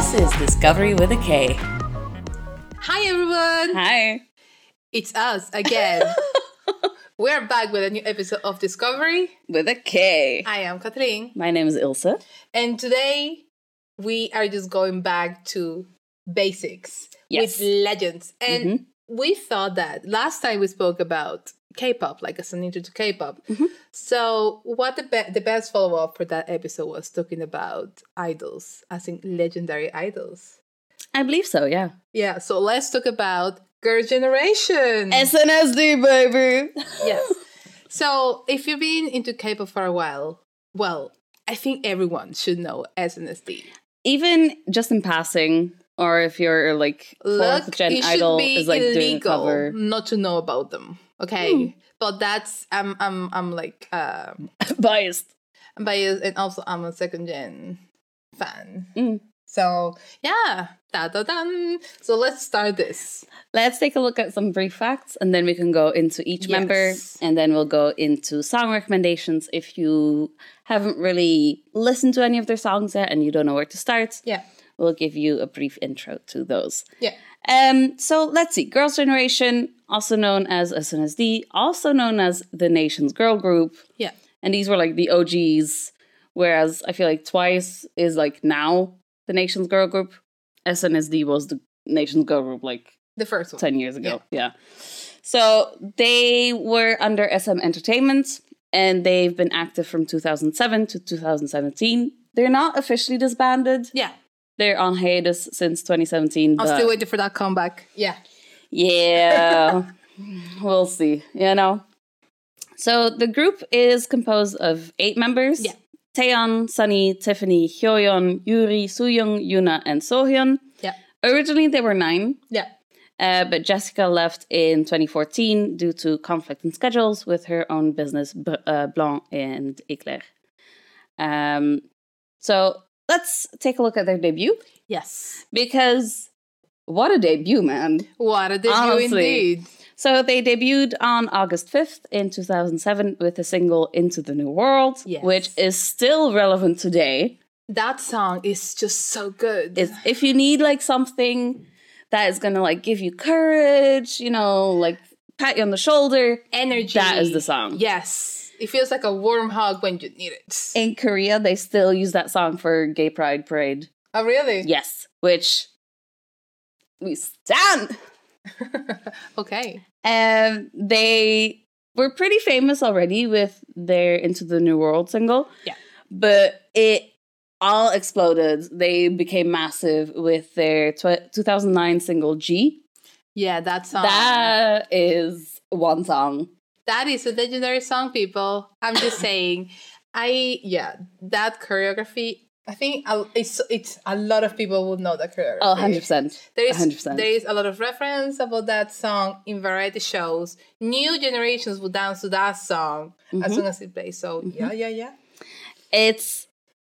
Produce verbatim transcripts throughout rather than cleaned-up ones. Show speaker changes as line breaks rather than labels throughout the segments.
This is Discovery with a K.
Hi everyone!
Hi.
It's us again. We're back with a new episode of Discovery
with a K.
I am Kathleen.
My name is Ilse.
And today we are just going back to basics
yes.
with legends. And mm-hmm. we thought that last time we spoke about K-pop, like as an intro to K-pop.
Mm-hmm.
So what the be- the best follow-up for that episode was talking about idols, as in legendary idols.
I believe so, yeah.
Yeah, so let's talk about Girls' Generation.
S N S D, baby.
Yes. So if you've been into K-pop for a while, well, I think everyone should know S N S D.
Even just in passing, or if you're like
Look,
fourth gen
it
idol
should be
is like doing a
illegal
cover.
not to know about them. Okay, mm. But that's I'm I'm I'm like um,
biased.
I'm biased, and also I'm a second gen fan.
Mm.
So yeah, da da da. So let's start this.
Let's take a look at some brief facts, and then we can go into each yes. member, and then we'll go into song recommendations if you haven't really listened to any of their songs yet and you don't know where to start.
Yeah,
we'll give you a brief intro to those.
Yeah.
Um. So let's see. Girls' Generation, also known as S N S D, also known as the nation's girl group.
Yeah.
And these were like the O Gs, whereas I feel like Twice is like now the nation's girl group. S N S D was the nation's girl group like
the first one.
ten years ago. Yeah. yeah. So they were under S M Entertainment, and they've been active from two thousand seven to two thousand seventeen. They're not officially disbanded.
Yeah.
They're on hiatus since twenty seventeen.
I'm still waiting for that comeback. Yeah.
Yeah. We'll see. You know. So the group is composed of eight members.
Yeah.
Taeyeon, Sunny, Tiffany, Hyoyeon, Yuri, Sooyoung, Yuna, and Sohyun.
Yeah.
Originally, there were nine.
Yeah.
Uh, but Jessica left in twenty fourteen due to conflict in schedules with her own business, B- uh, Blanc and Eclair. Um, so let's take a look at their debut.
Yes.
Because what a debut, man.
What a debut
Honestly.
indeed.
So they debuted on August fifth in two thousand seven with the single Into the New World,
yes.
which is still relevant today.
That song is just so good.
It's, if you need like something that is going to like give you courage, you know, like pat you on the shoulder.
Energy.
That is the song.
Yes. It feels like a warm hug when you need it.
In Korea, they still use that song for Gay Pride Parade.
Oh, really?
Yes. Which we stand.
Okay.
Um, they were pretty famous already with their Into the New World single.
Yeah.
But it all exploded. They became massive with their tw- two thousand nine single G.
Yeah, that song.
That is one song.
That is a legendary song, people. I'm just saying. I, yeah, that choreography, I think it's, it's a lot of people would know that choreography.
Oh, one hundred percent.
There is,
one hundred percent.
There is a lot of reference about that song in variety shows. New generations will dance to that song mm-hmm. as soon as it plays. So, mm-hmm. yeah, yeah, yeah.
It's...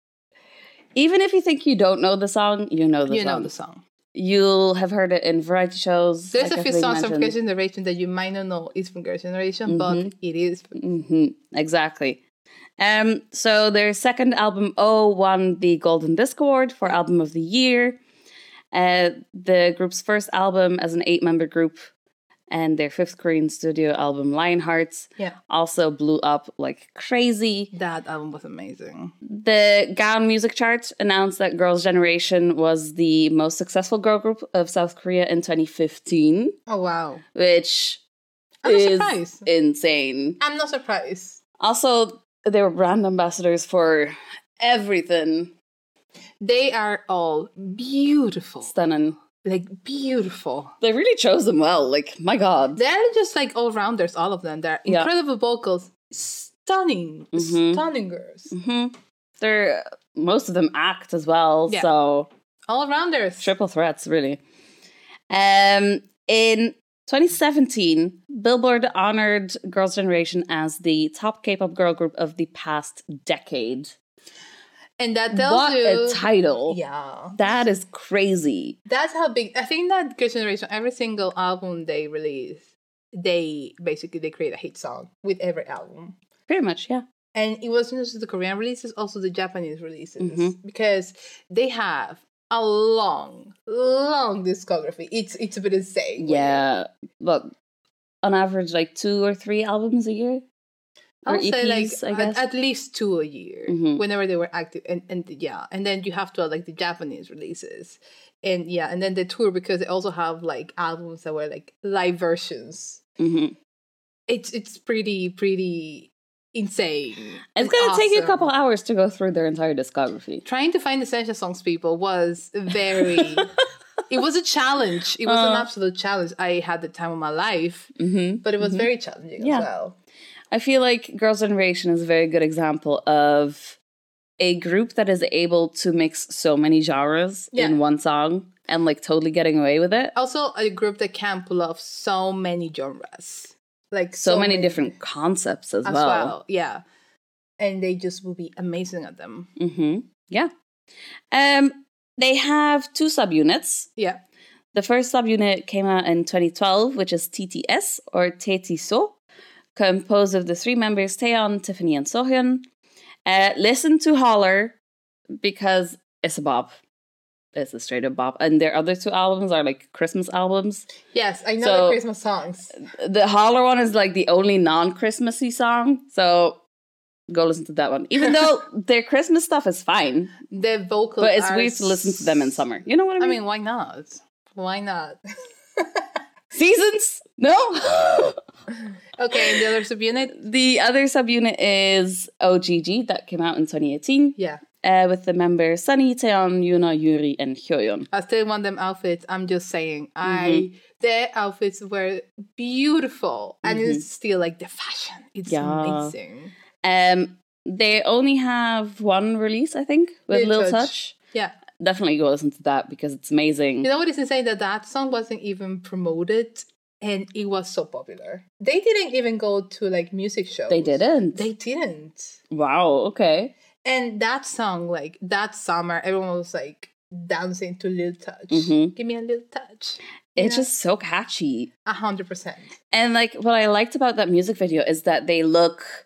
Even if you think you don't know the song, you know the
you
song.
You know the song.
You'll have heard it in variety shows.
There's
like
a few songs from Girls' Generation that you might not know is from Girls' Generation, mm-hmm. but it is.
Mm-hmm. Exactly. Um. So their second album, O, won the Golden Disc Award for Album of the Year. Uh, the group's first album as an eight-member group and their fifth Korean studio album, Lionhearts,
yeah.
also blew up like crazy.
That album was amazing.
The Gaon Music Chart announced that Girls' Generation was the most successful girl group of South Korea in twenty fifteen.
Oh, wow.
Which
I'm not
is
surprised.
insane.
I'm not surprised.
Also, they were brand ambassadors for everything.
They are all beautiful.
Stunning.
Like, beautiful.
They really chose them well. Like, my God.
They're just like all-rounders, all of them. They're
yeah.
incredible vocals. Stunning. Mm-hmm. Stunning girls.
Mm-hmm. They're, most of them act as well.
Yeah.
So,
all-rounders.
Triple threats, really. Um, in twenty seventeen, Billboard honored Girls' Generation as the top K-pop girl group of the past decade.
And that tells
what
you...
What a title.
Yeah.
That is crazy.
That's how big... I think that Girls' Generation, every single album they release, they basically, they create a hit song with every album.
Pretty much, yeah.
And it wasn't just the Korean releases, also the Japanese releases. Mm-hmm. Because they have a long, long discography. It's it's a bit insane.
Yeah, but on average, like two or three albums a year.
I would
Or
say like
E Ps, I
at,
guess.
at least two a year
Mhm.
whenever they were active, and and yeah, and then you have to add like the Japanese releases, and yeah, and then the tour because they also have like albums that were like live versions.
Mhm.
It's it's pretty pretty insane.
It's
and
gonna take you a
awesome.
couple hours to go through their entire discography.
Trying to find essential songs, people, was very. It was a challenge. It was an
Uh.
absolute challenge. I had the time of my life,
Mm-hmm.
but it was very challenging
Yeah.
as well.
I feel like Girls' Generation is a very good example of a group that is able to mix so many genres
Yeah.
in one song and like totally getting away with it.
Also, a group that can pull off so many genres, like
So, many, different concepts as,
as
well.
well. Yeah, and they just will be amazing at them.
Mm-hmm. Yeah. Um, they have two subunits.
Yeah,
The first subunit came out in twenty twelve, which is T T S or Tetiso, composed of the three members Taeyeon, Tiffany, and Sohyun. Uh, listen to Holler because it's a bop. It's a straight up bop. And their other two albums are like Christmas albums.
yes, I know
So-
the Christmas songs.
The Holler one is like the only non-Christmassy song. So go listen to that one. Even though their Christmas stuff is fine.
The vocals,
But it's
are
weird to listen to them in
s-
summer. You know what I
I
mean?
mean, why not? Why not?
Seasons? No?
Okay, and the other subunit.
The other subunit is O G G that came out in twenty eighteen
Yeah,
uh, with the members Sunny, Taeyeon, Yuna, Yuri, and Hyoyeon.
I still want them outfits. I'm just saying, I their outfits were beautiful, and it's still like the fashion. It's
Yeah.
amazing.
Um, they only have one release, I think, with
Lil
Lil
Touch.
Touch.
Yeah,
Definitely go listen to that because it's amazing.
you know what is insane? That that song wasn't even promoted, and it was so popular. They didn't even go to like music shows.
They didn't.
They didn't.
Wow, okay.
And that song, like that summer, everyone was like dancing to Lil Touch.
Mhm.
Give me a little touch.
It's
Yeah.
just so catchy.
A hundred percent.
And like what I liked about that music video is that they look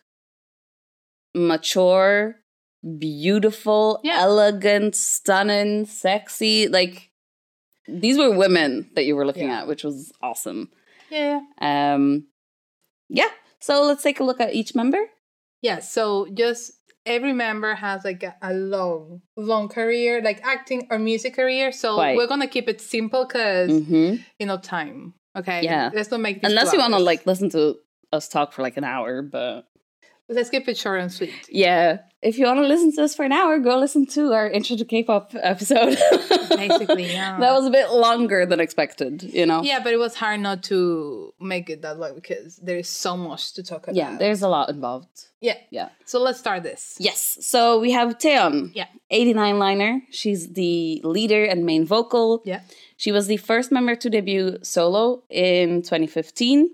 mature, beautiful,
Yeah.
elegant, stunning, sexy. Like these were women that you were looking
Yeah.
at, which was awesome.
Yeah.
Um yeah. So let's take a look at each member.
Yeah. So just every member has like a, a long, long career, like acting or music career. So
Quite.
we're gonna keep it simple because
Mm-hmm.
you know time. Okay.
Yeah.
Let's not make this
Unless
two
you want to
hours.
like listen to us talk for like an hour, but
Let's keep it short and sweet.
yeah, if you want to listen to us for an hour, go listen to our intro to K-pop episode.
Basically, yeah.
That was a bit longer than expected, you know?
Yeah, but it was hard not to make it that long because there is so much to talk about.
Yeah, there's a lot involved.
yeah.
Yeah.
So let's start this.
Yes. So we have Taeyeon.
Yeah.
eighty-nine liner. She's the leader and main vocal.
Yeah.
She was the first member to debut solo in twenty fifteen.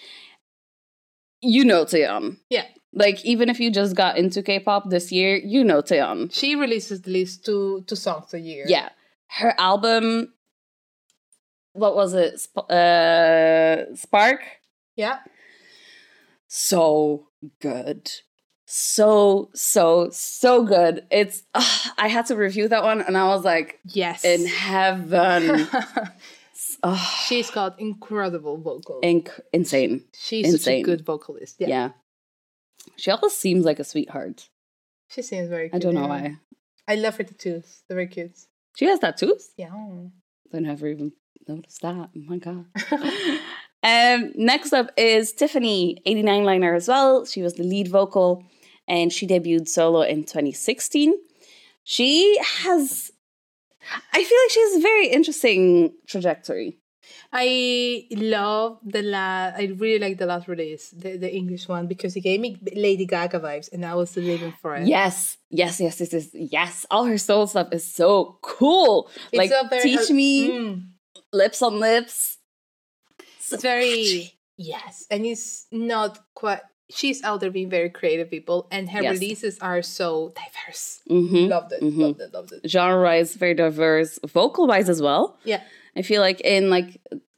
You know Taeyeon.
Yeah.
Like, even if you just got into K-pop this year, you know Taeyeon.
She releases at least two two songs a year.
Yeah. Her album, what was it? Sp- uh, Spark?
Yeah.
So good. So, so, so good. It's, ugh, I had to review that one and I was like,
Yes.
in heaven. Ugh,
She's got incredible vocals.
inc- insane.
She's such a
insane.
good vocalist. Yeah.
Yeah. She always seems like a sweetheart.
She seems very
I
cute.
don't know
yeah.
why.
I love her tattoos. They're very cute.
She has tattoos?
Yeah.
I never even noticed that. Oh my god. um, next up is Tiffany, eighty-nine liner as well. She was the lead vocal and she debuted solo in twenty sixteen. She has, I feel like she has a very interesting trajectory.
I love the last, I really like the last release, the, the English one, because it gave me Lady Gaga vibes and I was living for it.
Yes, yes, yes, yes, yes, yes. All her soul stuff is so cool.
It's
like,
a very-
Teach Me,
Mm.
Lips on Lips. So
It's very,
catchy.
yes. And it's not quite, she's out there being very creative, people, and her
Yes.
releases are so diverse.
Mhm.
Loved it,
Mhm.
loved it, loved it.
Genre-wise, very diverse. Vocal-wise as well.
Yeah.
I feel like in like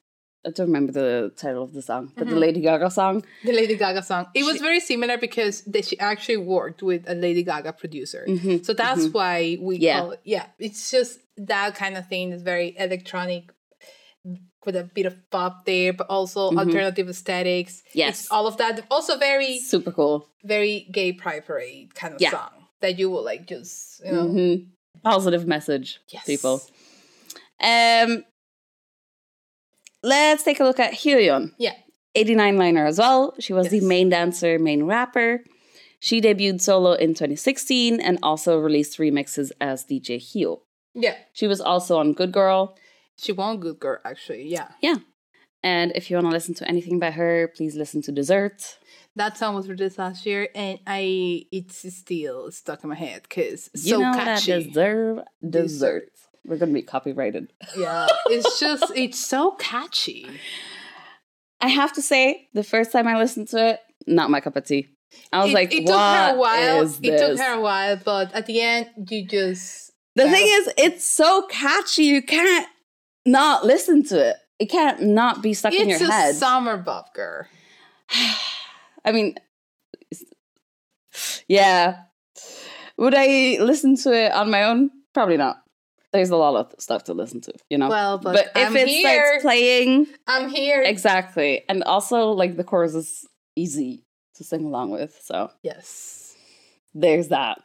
I don't remember the title of the song, but
Mm-hmm.
the Lady Gaga song.
The Lady Gaga song. It was very similar because they, she actually worked with a Lady Gaga producer. So that's why we
Yeah.
call it. Yeah, it's just that kind of thing. It's very electronic with a bit of pop there, but also alternative aesthetics.
Yes.
It's all of that. Also very,
Super cool.
very gay pride parade kind of
Yeah.
song that you will like just, you know.
Mhm. Positive message,
Yes.
people. Um, let's take a look at Hyeon.
Yeah.
eighty-nine liner as well. She was the
Yes.
main dancer, main rapper. She debuted solo in twenty sixteen and also released remixes as D J Hyo.
Yeah.
She was also on Good Girl.
She won Good Girl, actually. Yeah.
Yeah. And if you want to listen to anything by her, please listen to Dessert.
That song was released last year, and I it's still stuck in my head because
You
so
know
catchy.
that deserve dessert. We're going to be copyrighted.
Yeah, it's just it's so catchy.
I have to say, the first time I listened to it, not my cup of tea. I was
it,
like,
it took her a
what
while.
is
It took
this?
her a while, but at the end, you just
The thing is, it's so catchy, you can't not listen to it. It can't not be stuck in
it's
your
a
head.
summer bop girl.
I mean, yeah. Would I listen to it on my own? Probably not. There's a lot of stuff to listen to, you know?
Well, but,
if
I'm
it
here.
starts playing,
I'm here.
exactly. And also, like, the chorus is easy to sing along with. So
Yes.
there's that.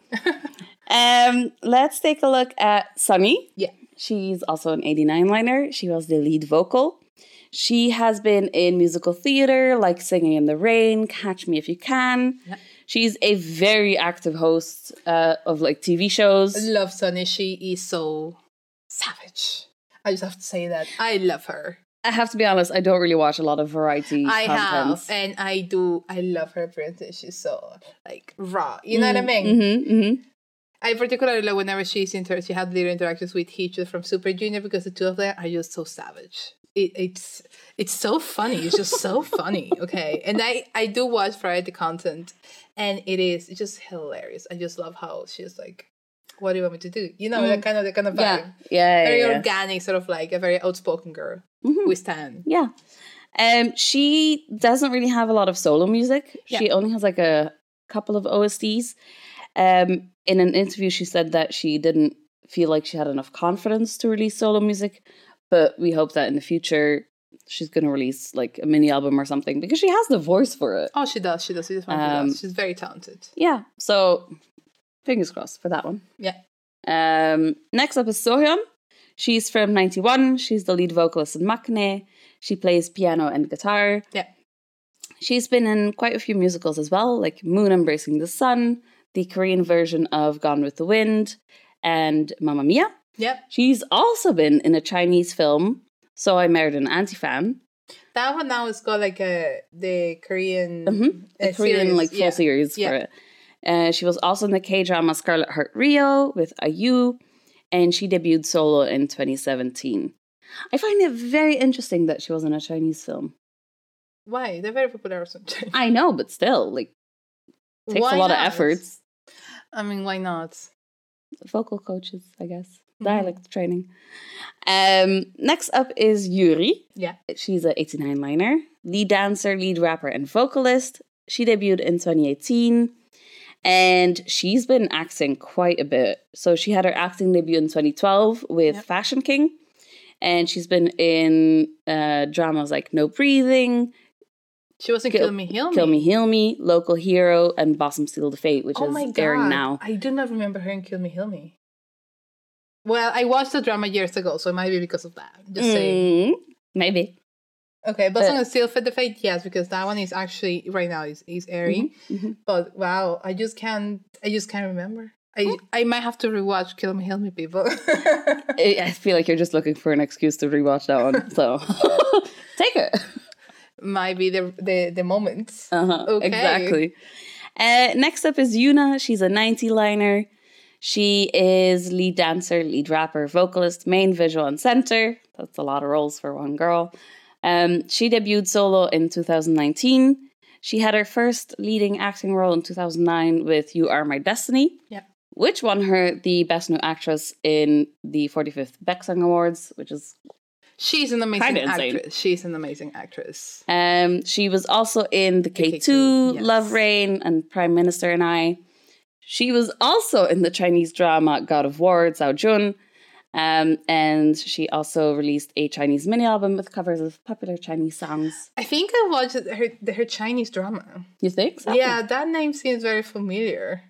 um, let's take a look at Sunny.
Yeah.
She's also an eighty-nine liner. She was the lead vocal. She has been in musical theater, like Singing in the Rain, Catch Me If You Can.
Yeah.
She's a very active host uh, of like T V shows.
I love Sunny. She is so savage. I just have to say that. I love her.
I have to be honest, I don't really watch a lot of variety
I
content.
have, and I do. I love her appearance. She's so like raw. You know what I mean?
Mm-hmm, mm-hmm.
I particularly love whenever she's inter- she had little interactions with Heechul from Super Junior because the two of them are just so savage. It, it's it's so funny. It's just so funny. Okay, and I I do watch variety content, and it is it's just hilarious. I just love how she's like, "What do you want me to do?" You know,
Mm.
that kind of that kind of vibe.
Yeah, yeah,
Very
yeah, yeah.
organic, sort of like a very outspoken girl
Mhm.
with Stan.
Yeah. Um, she doesn't really have a lot of solo music. She
Yeah.
only has like a couple of O S Ds. Um, in an interview, she said that she didn't feel like she had enough confidence to release solo music, but we hope that in the future she's going to release like a mini album or something because she has the voice for it.
Oh, she does. She does. She definitely
Um,
does. She's very talented.
Yeah, so fingers crossed for that one.
Yeah.
Um, next up is Sohyun. She's from ninety-one. She's the lead vocalist in Maknae. She plays piano and guitar.
Yeah.
She's been in quite a few musicals as well, like Moon Embracing the Sun, the Korean version of Gone with the Wind, and Mamma Mia.
Yep.
She's also been in a Chinese film, So I Married an Anti-Fan.
That one now is called like a the Korean
Mm-hmm. A
uh,
Korean
series.
like full
Yeah.
series
Yeah.
for it. Uh, she was also in the K-drama Scarlet Heart Rio with I U, and she debuted solo in twenty seventeen. I find it very interesting that she was in a Chinese film.
Why? They're very popular sometimes.
I know, but still, like, takes
Why
a lot
not?
of efforts.
I mean, why not?
Vocal coaches, I guess.
Mhm.
Dialect training. Um, next up is Yuri.
Yeah.
She's an eighty-nine liner, lead dancer, lead rapper, and vocalist. She debuted in twenty eighteen, and she's been acting quite a bit. So she had her acting debut in twenty twelve with
Yep.
Fashion King, and she's been in uh, dramas like No Breathing,
She wasn't
Kill-
Kill Me, Heal Me.
Kill Me, Heal Me, Local Hero, and Blossom Seal the Fate, which
Oh
is
my god.
airing now.
I do not remember her in Kill Me, Heal Me. Well, I watched the drama years ago, so it might be because of that. Just saying.
Mm, maybe.
Okay, but
But-
Blossom Seal for the Fate, yes, because that one is actually right now is, is airing.
Mhm.
But wow, I just can't I just can't remember. I I might have to rewatch Kill Me, Heal Me, people.
I I feel like you're just looking for an excuse to rewatch that one. So take it.
Might be the the, the moment.
Uh-huh,
Okay.
Exactly. Uh, next up is Yuna. She's a ninety liner. She is lead dancer, lead rapper, vocalist, main visual, and center. That's a lot of roles for one girl. Um, she debuted solo in two thousand nineteen. She had her first leading acting role in two thousand nine with You Are My Destiny,
Yeah.
which won her the Best New Actress in the forty-fifth Beck Song Awards, which is
She's an amazing
Kinda insane.
actress. She's an amazing actress.
Um, she was also in the K two,
K two, yes.
Love Rain, and Prime Minister and I. She was also in the Chinese drama God of War, Zhao Jun. Um, and she also released a Chinese mini-album with covers of popular Chinese songs.
I think I watched her her Chinese drama.
You think so?
Yeah, that name seems very familiar.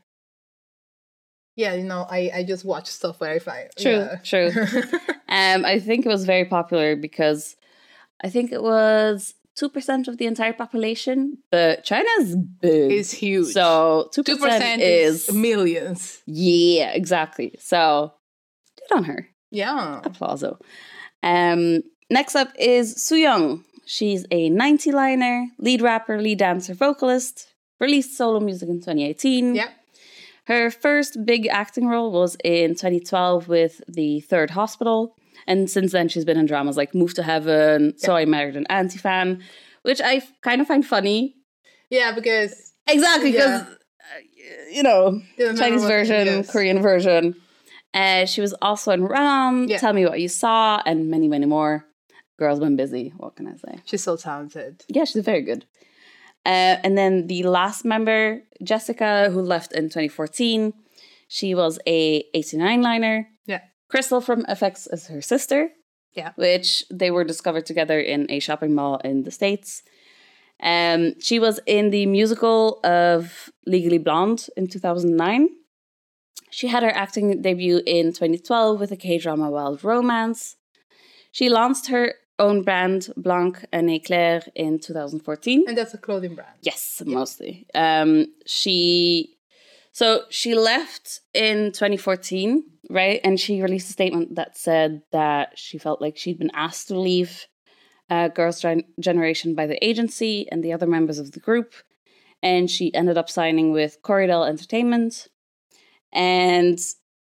Yeah, you know, I, I just watch stuff where I find.
True,
Yeah.
true. um, I think it was very popular because I think it was two percent of the entire population, but China's big.
It's huge.
So two percent is...
millions.
Yeah, exactly. So... on her.
Yeah.
Applauso. Um, next up is Sooyoung. She's a ninety-liner, lead rapper, lead dancer, vocalist, released solo music in twenty eighteen.
Yeah.
Her first big acting role was in twenty twelve with The Third Hospital. And since then, she's been in dramas like Move to Heaven, yeah. So I Married an Anti-Fan, which I f- kind of find funny.
Yeah, because...
Exactly, because,
yeah.
uh, you know, Chinese version,
yes.
Korean version. Uh, she was also in Run On,
yeah.
Tell Me What You Saw, and many, many more. Girl's been busy. What can I say?
She's so talented.
Yeah, she's very good. Uh, and then the last member, Jessica, who left in twenty fourteen. She was a eighty-nine liner.
Yeah.
Crystal from F X is her sister.
Yeah.
Which they were discovered together in a shopping mall in the States. Um, she was in the musical of Legally Blonde in two thousand nine. She had her acting debut in twenty twelve with a K-drama Wild Romance. She launched her own brand, Blanc and Eclair, in two thousand fourteen.
And that's a clothing brand.
Yes, yeah. Mostly. Um, she so she left in twenty fourteen, right? And she released a statement that said that she felt like she'd been asked to leave uh, Girls' Gen- Generation by the agency and the other members of the group. And she ended up signing with Corridel Entertainment. And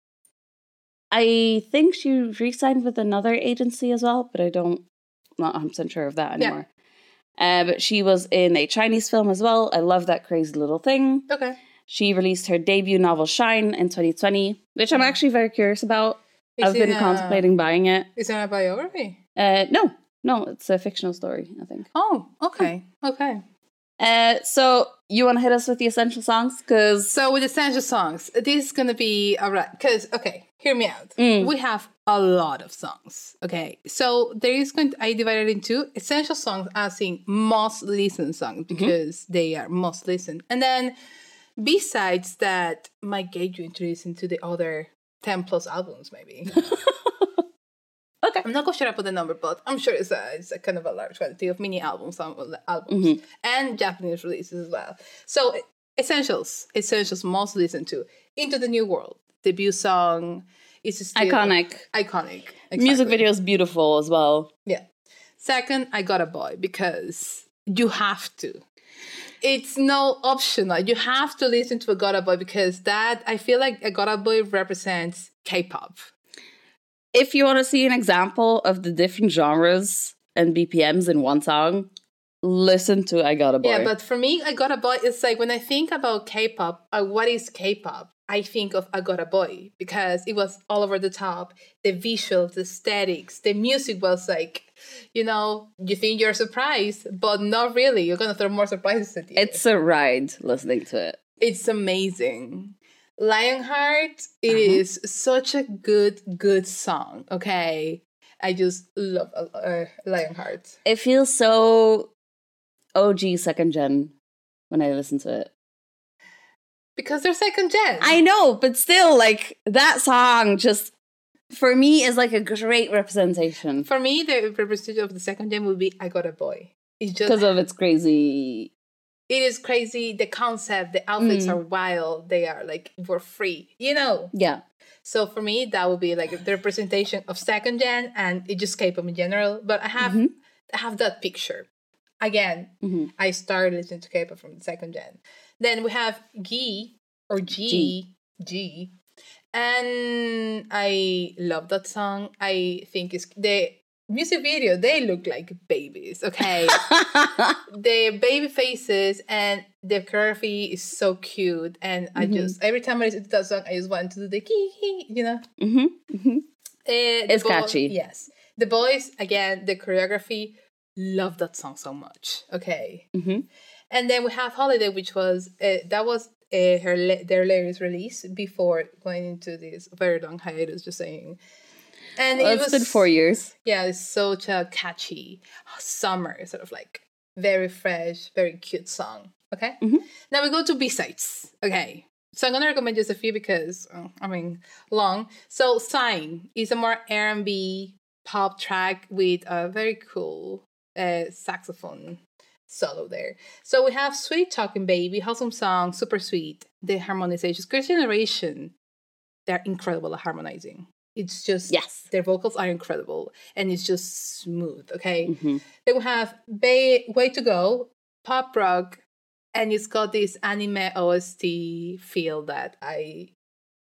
I think she re-signed with another agency as well, but I don't, I'm not one hundred percent sure of that anymore. Yeah. Uh, but she was in a Chinese film as well. I love That Crazy Little Thing.
Okay.
She released her debut novel Shine in twenty twenty, which I'm actually very curious about. Is I've been a, contemplating buying it.
Is it a biography?
Uh, no, no, it's a fictional story, I think.
Oh, okay, okay.
Uh, so you want to hit us with the essential songs? Cause
so with essential songs, this is gonna be alright. Cause okay, hear me out.
Mm.
We have a lot of songs. Okay, so there is going. To, I divided into essential songs as in most listened songs because mm-hmm. they are most listened, and then B-sides that might get you introduced into the other ten plus albums, maybe.
Okay.
I'm not quite sure about the number, but I'm sure it's a, it's a kind of a large quantity of mini albums, albums mm-hmm. and Japanese releases as well. So, essentials, essentials most listened to. Into the New World, debut song. Is still
iconic.
Iconic. Exactly.
Music video is beautiful as well.
Yeah. Second, I Got a Boy, because you have to. It's no optional. You have to listen to a Got a Boy because that, I feel like a Got a Boy represents K-pop.
If you want to see an example of the different genres and B P Ms in one song, listen to I Got a Boy.
Yeah, but for me, I Got a Boy is like when I think about K-pop, uh, what is K-pop? I think of I Got a Boy because it was all over the top. The visuals, the aesthetics, the music was like, you know, you think you're surprised, but not really. You're going to throw more surprises at you.
It's a ride listening to it.
It's amazing. Lionheart, it uh-huh. is such a good, good song, okay? I just love uh, Lionheart.
It feels so O G second gen when I listen to it.
Because they're second gen.
I know, but still, like, that song just, for me, is like a great representation.
For me, the representation of the second gen would be I Got a Boy. It's just
because of its crazy...
It is crazy. The concept, the outfits mm. are wild. They are like, we're free, you know?
Yeah.
So for me, that would be like the representation of second gen and it just K-pop in general. But I have mm-hmm. I have that picture. Again, mm-hmm. I started listening to K-pop from the second gen. Then we have G or G, G. G. And I love that song. I think it's the music video, they look like babies, okay? The baby faces and the choreography is so cute. And mm-hmm. I just, every time I listen to that song, I just want to do the key, you know?
Mm-hmm. Mm-hmm.
Uh,
it's
ball,
catchy.
Yes. The boys, again, the choreography, love that song so much. Okay.
Mm-hmm.
And then we have Holiday, which was, uh, that was uh, her la- their latest release before going into this very long hiatus, just saying. And
Well,
it
it's
was,
been four years.
Yeah, it's such a catchy summer, sort of like very fresh, very cute song. Okay?
Mm-hmm.
Now we go to B-sides. Okay. So I'm going to recommend just a few because, oh, I mean, long. So Sign is a more R and B pop track with a very cool uh, saxophone solo there. So we have Sweet Talking Baby, Wholesome Song, Super Sweet, the harmonizations. Girls' Generation, they're incredible at harmonizing. It's just,
yes,
their vocals are incredible and it's just smooth, okay?
Mm-hmm.
Then we have Bay, Way to Go, pop rock, and it's got this anime O S T feel that I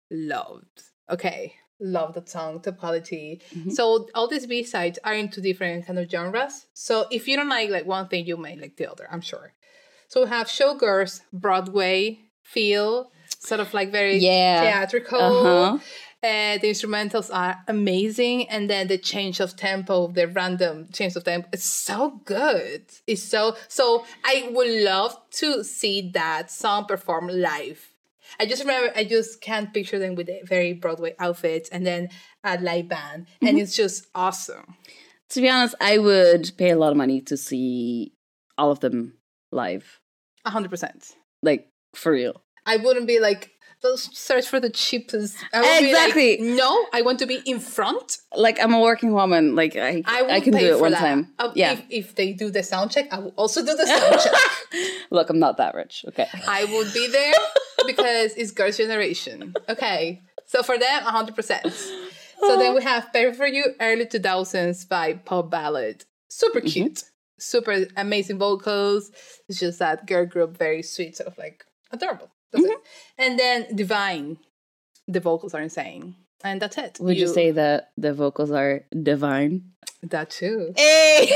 loved. Okay, love that song, Topology. Mm-hmm. So all these B-sides are into different kind of genres. So if you don't like like one thing, you may like the other, I'm sure. So we have Showgirls, Broadway feel, sort of like very
yeah.
theatrical.
Uh-huh.
Uh, the instrumentals are amazing, and then the change of tempo, the random change of tempo, it's so good. It's so so. I would love to see that song performed live. I just remember, I just can't picture them with a very Broadway outfits and then a live band, and mm-hmm. it's just awesome.
To be honest, I would pay a lot of money to see all of them live.
A hundred percent.
Like for real.
I wouldn't be like, search for the cheapest.
Exactly.
Like, no, I want to be in front.
Like I'm a working woman. Like I, I, I can do it one that. time.
Uh,
yeah.
If, if they do the sound check, I will also do the sound check.
Look, I'm not that rich. Okay.
I would be there because it's Girls' Generation. Okay. So for them, a hundred percent. So then we have Pay For You, early two thousands vibe pop ballad. Super cute. Mm-hmm. Super amazing vocals. It's just that girl group, very sweet, sort of like adorable. That's mm-hmm. it. And then Divine, the vocals are insane. And that's it.
Would you, you say that the vocals are divine?
That too.
Hey!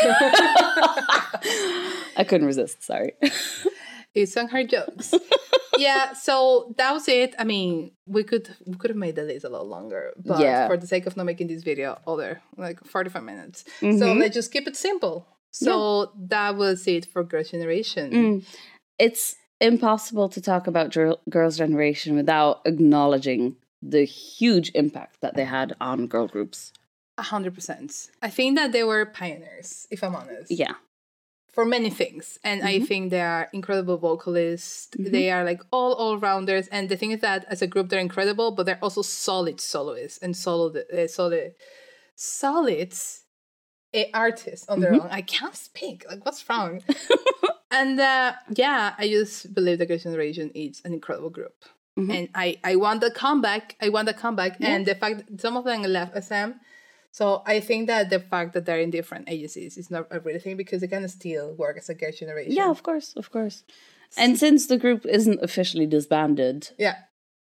I couldn't resist, sorry.
It's on her jokes. Yeah, so that was it. I mean, we could we could have made the list a lot longer. But yeah. for the sake of not making this video older, like forty-five minutes. Mm-hmm. So let's just keep it simple. So yeah. that was it for Girls' Generation.
Mm. It's impossible to talk about Ger- Girls' Generation without acknowledging the huge impact that they had on girl groups.
A hundred percent. I think that they were pioneers, if I'm honest.
Yeah.
For many things. And mm-hmm. I think they are incredible vocalists. Mm-hmm. They are like all all-rounders. And the thing is that as a group, they're incredible, but they're also solid soloists and solid, uh, solid, solid uh, artists on their mm-hmm. own. I can't speak. Like, what's wrong? And uh, yeah, I just believe the Girls' Generation is an incredible group. Mm-hmm. And I, I want the comeback. I want the comeback. Yeah. And the fact that some of them left S M. So I think that the fact that they're in different agencies is not a real thing because they can still work as a Girls' Generation.
Yeah, of course, of course. And since the group isn't officially disbanded.
Yeah.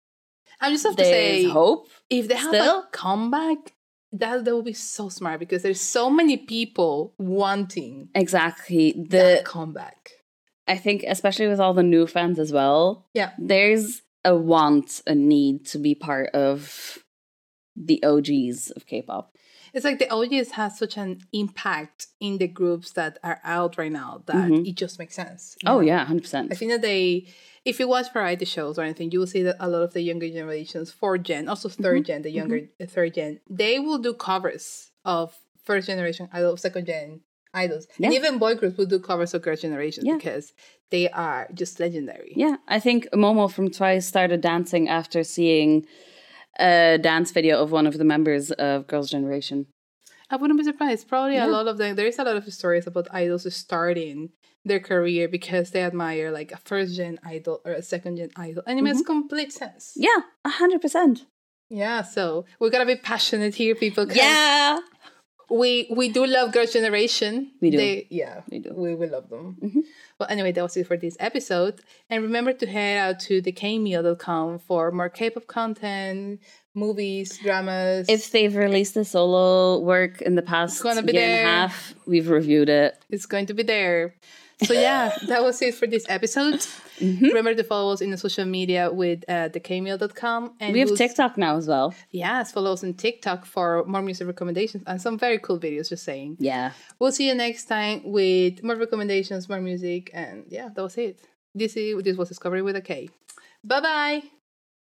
I just have to say,
hope
if they have still? a comeback, that that would be so smart because there's so many people wanting
exactly the
that comeback.
I think especially with all the new fans as well.
Yeah.
There's a want, a need to be part of the O Gs of K-pop.
It's like the O Gs has such an impact in the groups that are out right now that mm-hmm. it just makes sense.
Oh, know? yeah, one hundred
I
percent.
think that they, if you watch variety shows or anything, you will see that a lot of the younger generations, fourth gen, also third mm-hmm. gen, the younger mm-hmm. third gen, they will do covers of first generation idols, second gen idols. Yeah. And even boy groups will do covers of Girls' Generation yeah. because they are just legendary.
Yeah, I think Momo from Twice started dancing after seeing a dance video of one of the members of Girls' Generation.
I wouldn't be surprised. Probably
yeah.
a lot of them. There is a lot of stories about idols starting their career because they admire like a first gen idol or a second gen idol. And it mm-hmm. makes complete sense.
Yeah, a hundred percent.
Yeah, so we gotta be passionate here, people.
Yeah.
We we do love Girls' Generation.
We do.
They, yeah,
we do.
We, we love them.
Mm-hmm.
Well, anyway, that was it for this episode. And remember to head out to the k meal dot com for more K-pop content, movies, dramas.
If they've released the solo work in the past year there. and a half, we've reviewed it.
It's going to be there. So yeah, that was it for this episode. Mm-hmm. Remember to follow us in the social media with uh, the k mail dot com.
And we have we'll, TikTok now as well.
Yes, follow us on TikTok for more music recommendations and some very cool videos, just saying.
Yeah.
We'll see you next time with more recommendations, more music, and yeah, that was it. This, is, this was Discovery with a K. Bye-bye.